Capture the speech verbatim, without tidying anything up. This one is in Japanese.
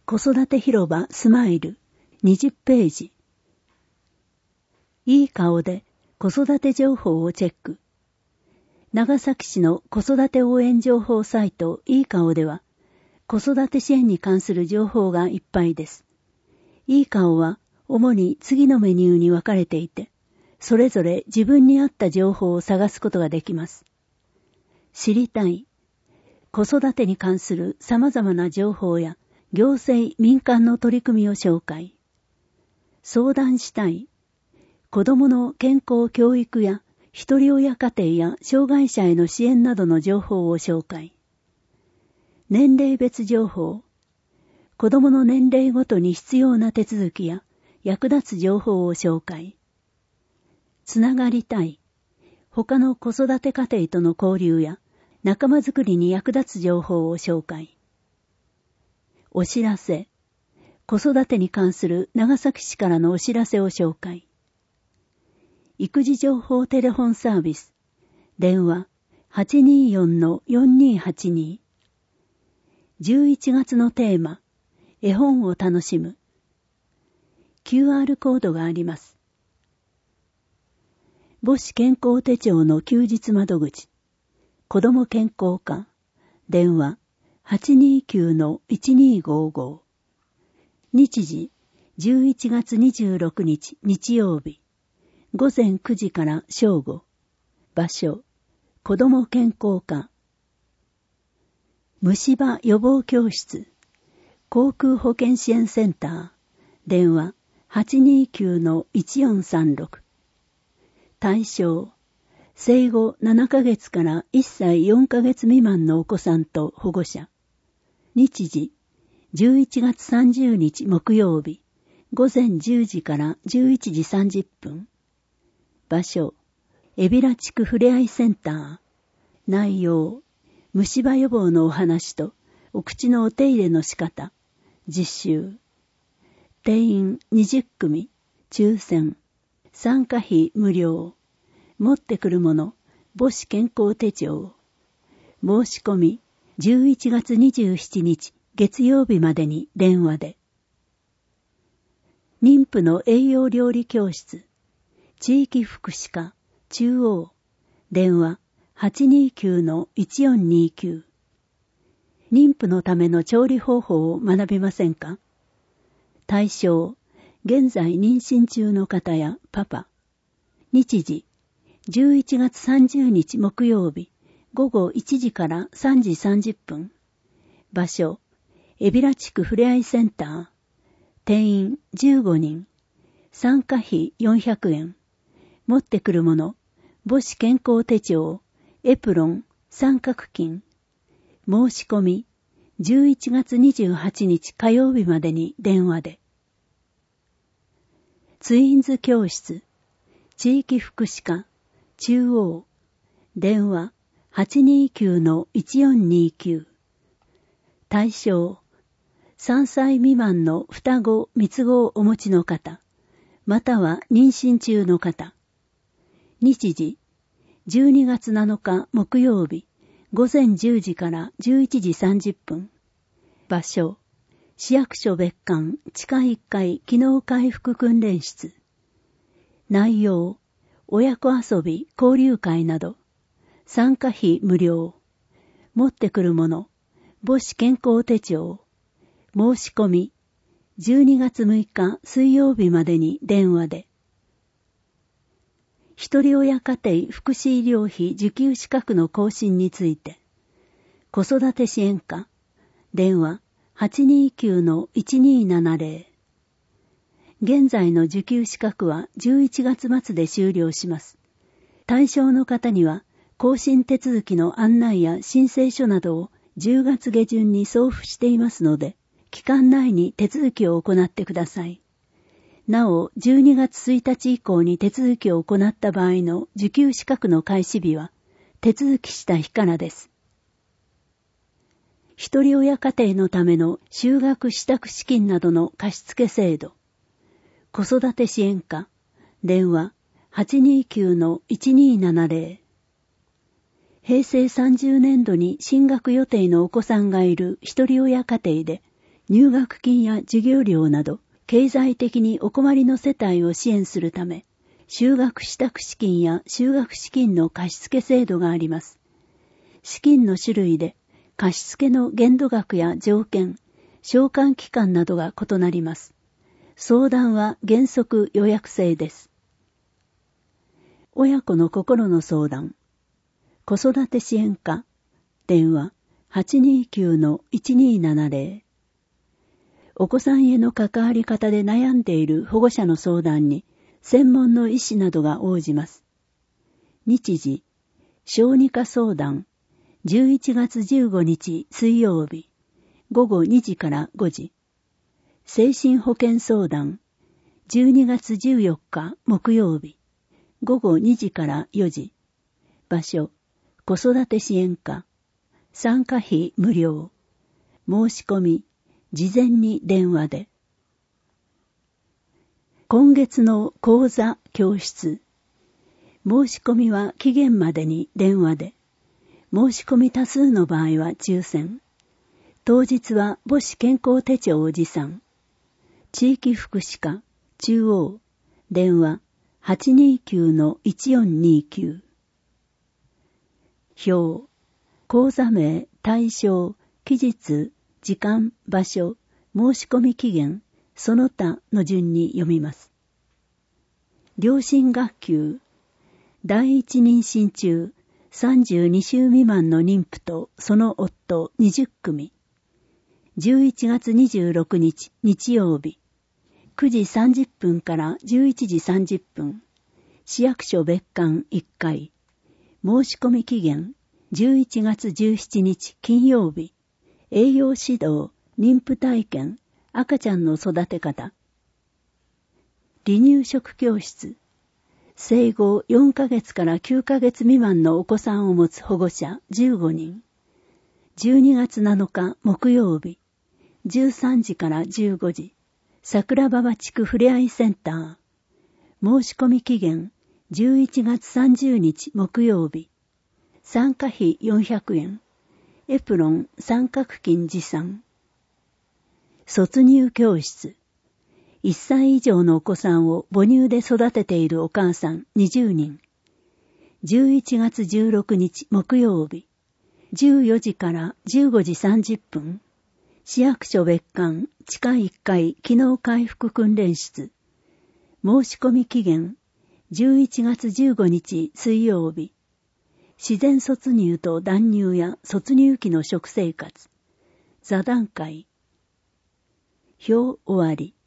子育て広場スマイルにじゅっページ。いい顔で子育て情報をチェック。長崎市の子育て応援情報サイトいい顔では、子育て支援に関する情報がいっぱいです。いい顔は主に次のメニューに分かれていて、それぞれ自分に合った情報を探すことができます。知りたい。子育てに関する様々な情報や行政民間の取り組みを紹介。相談したい。子どもの健康教育や一人親家庭や障害者への支援などの情報を紹介。年齢別情報。子どもの年齢ごとに必要な手続きや役立つ情報を紹介。つながりたい。他の子育て家庭との交流や仲間づくりに役立つ情報を紹介。お知らせ。子育てに関する長崎市からのお知らせを紹介。育児情報テレフォンサービス。電話 はちにーよんのよんにーはちに。じゅういちがつのテーマ。絵本を楽しむ。キューアール コードがあります。母子健康手帳の休日窓口。子ども健康課。電話 はちにーきゅうのいちにーごーごー。日時じゅういちがつにじゅうろくにち日曜日。午前くじから正午。場所子ども健康課。虫歯予防教室。航空保健支援センター。電話 はちにーきゅうのいちよんさんろく。対象生後ななかげつからいっさいよんかげつ未満のお子さんと保護者。日時じゅういちがつさんじゅうにち木曜日。午前じゅうじからじゅういちじさんじゅっぷん。場所海老良地区ふれあいセンター。内容虫歯予防のお話とお口のお手入れの仕方。実習。定員にじゅっくみ。抽選。参加費無料。持ってくるもの母子健康手帳。申し込みじゅういちがつにじゅうしちにち月曜日までに電話で。妊婦の栄養料理教室。地域福祉課中央。電話 はちにーきゅうのいちよんにーきゅう。妊婦のための調理方法を学びませんか？対象現在妊娠中の方やパパ。日時じゅういちがつさんじゅうにち木曜日。午後いちじからさんじさんじゅっぷん。場所海老良地区ふれあいセンター。定員じゅうごにん。参加費よんひゃくえん。持ってくるもの母子健康手帳、エプロン、三角巾。申し込みじゅういちがつにじゅうはちにち火曜日までに電話で。ツインズ教室。地域福祉課中央。電話 はちにーきゅうのいちよんにーきゅう。対象さんさい未満の双子三つ子をお持ちの方、または妊娠中の方。日時じゅうにがつなのか木曜日。午前じゅうじからじゅういちじさんじゅっぷん。場所市役所別館地下いっかい機能回復訓練室。内容親子遊び交流会など。参加費無料。持ってくるもの母子健康手帳。申し込みじゅうにがつむいか水曜日までに電話で。一人親家庭福祉医療費受給資格の更新について。子育て支援課。電話 はちにーきゅうのいちにーななぜろ。現在の受給資格はじゅういちがつまつで終了します。対象の方には更新手続きの案内や申請書などをじゅうがつげじゅんに送付していますので、期間内に手続きを行ってください。なお、じゅうにがつついたち以降に手続きを行った場合の受給資格の開始日は、手続きした日からです。一人親家庭のための就学支度資金などの貸付制度。子育て支援課。電話 はちにーきゅうのいちにーななぜろ。平成さんじゅうねんどに進学予定のお子さんがいる一人親家庭で、 入学金や授業料など、経済的にお困りの世帯を支援するため、就学支度資金や就学資金の貸付制度があります。資金の種類で、貸付の限度額や条件、償還期間などが異なります。相談は原則予約制です。親子の心の相談。子育て支援課。電話 はちにーきゅうのいちにーななぜろ。お子さんへの関わり方で悩んでいる保護者の相談に、専門の医師などが応じます。日時、小児科相談。じゅういちがつじゅうごにち水曜日、ごごにじからごじ。精神保健相談、じゅうにがつじゅうよっか木曜日、ごごにじからよじ。場所、子育て支援課。参加費無料。申し込み、事前に電話で。今月の講座教室。申し込みは期限までに電話で。申し込み多数の場合は抽選。当日は母子健康手帳を持参。地域福祉課中央電話 はちにーきゅうのいちよんにーきゅう。表講座名、対象、期日、時間、場所、申し込み期限、その他の順に読みます。両親学級第一妊娠中さんじゅうにしゅう未満の妊婦とその夫にじゅっくみ。じゅういちがつにじゅうろくにち日曜日。くじさんじゅっぷんからじゅういちじさんじゅっぷん。市役所別館いっかい。申し込み期限じゅういちがつじゅうしちにち金曜日。栄養指導、妊婦体験、赤ちゃんの育て方。離乳食教室。生後よんかげつからきゅうかげつ未満のお子さんを持つ保護者じゅうごにん。じゅうにがつなのか木曜日。じゅうさんじからじゅうごじ。桜庭地区ふれあいセンター。申し込み期限じゅういちがつさんじゅうにち木曜日。参加費よんひゃくえん。エプロン三角巾持参。卒乳教室。いっさい以上のお子さんを母乳で育てているお母さんにじゅうにん。じゅういちがつじゅうろくにち木曜日。じゅうよじからじゅうごじさんじゅっぷん。市役所別館地下いっかい機能回復訓練室。申し込み期限じゅういちがつじゅうごにち水曜日。自然卒乳と断乳や卒乳期の食生活。座談会。表終わり。